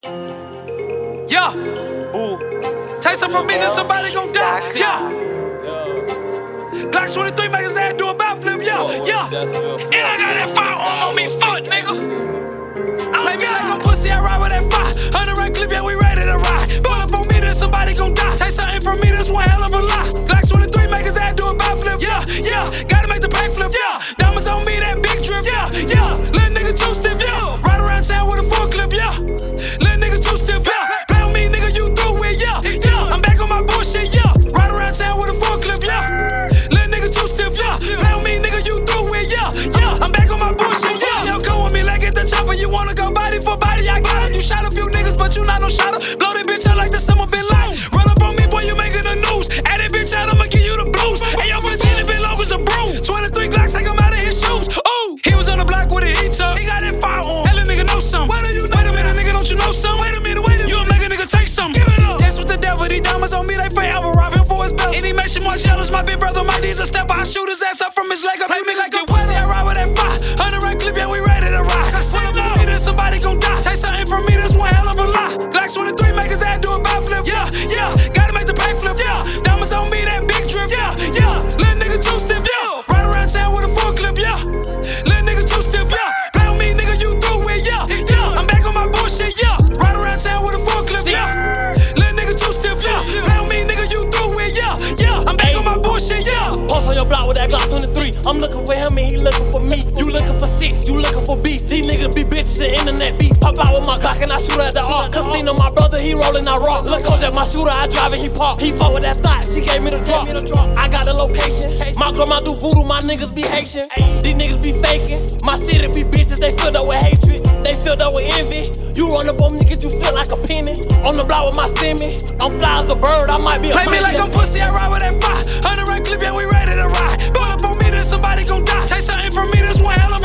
Yeah. Ooh. Take some from me, then somebody gon' die. Yeah. Glock 23 make his ass do a backflip. Yeah. And I got that firearm on me, fuck nigga. Play me like I'm pussy, I ride with that fire. 100 right clip, yeah, we ready to ride. Pull up on me, then somebody gon' die. Take something from me, that's one hell of a lie. Glock 23 make his ass do a backflip. Yeah. Gotta make the backflip. Yeah. Diamonds on me, that big trip. Yeah. Little nigga too stiff. Yeah. Ride around town with a full clip. Yeah. Little nigga too stiff. Yeah. Play on me, nigga, you through it. Yeah. I'm back on my bullshit. Yeah. Ride around town with a full clip. Yeah. Little nigga too stiff. Yeah. Play on me, nigga, you through it. Yeah. I'm back on my bullshit. Yeah. Yo, come with me like at the chopper. You wanna go body for body? I got it. You shot a few niggas, but you not no shotter. Blow that bitch out like the summer been light. Run up on me, boy, you making the news. Add that bitch out, I'ma give you the blues. Hey, yo, 15 been long as a broom. 23 Glocks, take him out of his shoes. Ooh, he was on the block with a heat up. He got that firearm. Hell, a nigga know something. Wait a minute, nigga, don't you know something? Wait a minute. You don't make a nigga take something. Give it up. That's what the devil, these diamonds on me, they forever rob him for his belt. And he makes you more jealous. My big brother Mike needs a step. I shoot his ass up from his leg up. Play me like a pussy, I ride with that fire. 100 right clip, yeah, we ready to ride. Pull up on me, then somebody gon' die. Take something from me, that's one hell of a lie. Glock 23 make his ass do a backflip. Yeah. Gotta make the backflip. Yeah. Diamonds on me, that big trip. Yeah. Little nigga too stiff. Yeah. Ride around town with a full clip. Yeah. Little nigga too stiff. Yeah. Play on me, nigga, you through it. Yeah. I'm back on my bullshit. Yeah. Ride around town with a full clip. Yeah. Little nigga too stiff. Yeah. Play on me, nigga, you through it. Yeah. I'm back on my bullshit. Yeah. Post on your block with that Glock 23. I'm looking for him and he looking for me. You looking for 6, you looking for beef. These niggas be bitches and internet beef. Pop out with my Glock and I shoot at the arc. Casino, my brother, he rollin' I rock. Look, Kojak, my shooter, I drive and he park. He fought with that thought, she gave me the drop. I got the location. My grandma do voodoo, my niggas be Haitian. These niggas be faking. My city be bitches, they filled up with hatred. They filled up with envy. You run up on me, get you feel like a penny. On the block with my semi. I'm fly as a bird, I might be a Play me like I'm pussy, I ride with that fire. 100 right clip, yeah, we ready to ride. Pull up on me, then somebody gon' die. Take something from me, that's one hell of